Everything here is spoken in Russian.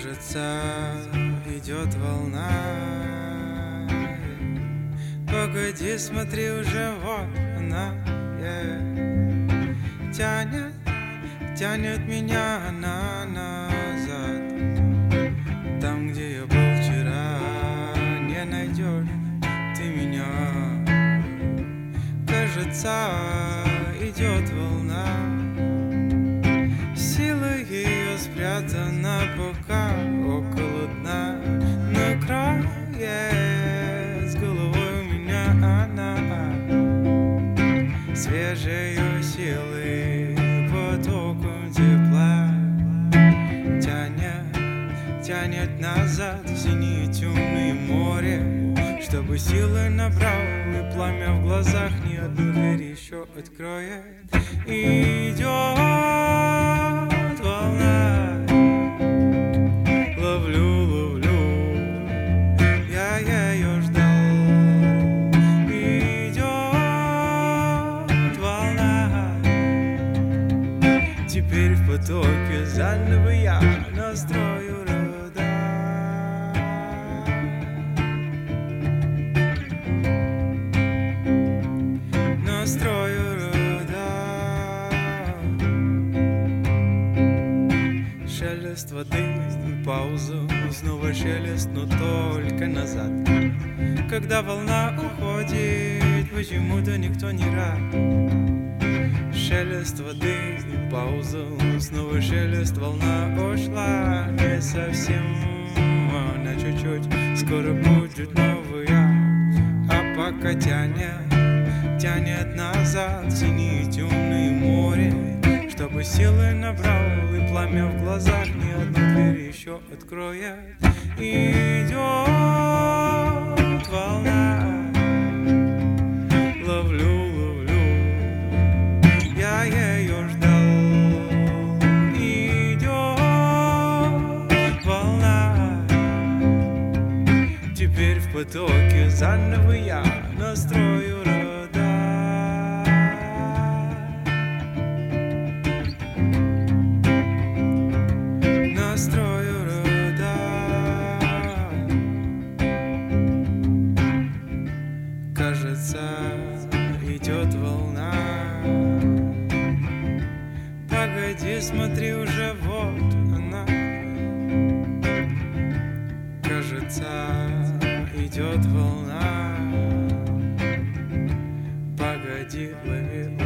Кажется, идет волна. Погоди, смотри, уже вот она, тянет, тянет меня она назад. Там, где я был вчера, не найдешь ты меня. Кажется, идет волна. Сила ее спрятана пока около дна. Накроет с головой у меня она свежею силой потоком тепла. Тянет, тянет назад в синее темное море, чтобы силы набрал и пламя в глазах ни одну дверь еще откроет. Идет волна, ловлю, ловлю, я ее ждал. Идет волна, теперь в потоке заново я настрою рода. Настрою рода. Шелест воды, паузу, снова шелест, но только назад. Когда волна уходит, почему-то никто не рад. Шелест воды, паузу, снова шелест, волна ушла. Не совсем, на чуть-чуть, скоро будет новая. А пока тянет, тянет назад в синее темное море, чтобы силы набрал и пламя в глазах ни одну дверь еще откроет. Идет волна, ловлю, ловлю, я ее ждал. Идет волна, теперь в потоке заново я настрою рода. Настрою рода. Кажется, идет волна. Погоди, смотри, уже вот она. Кажется, идет волна. Погоди, лови.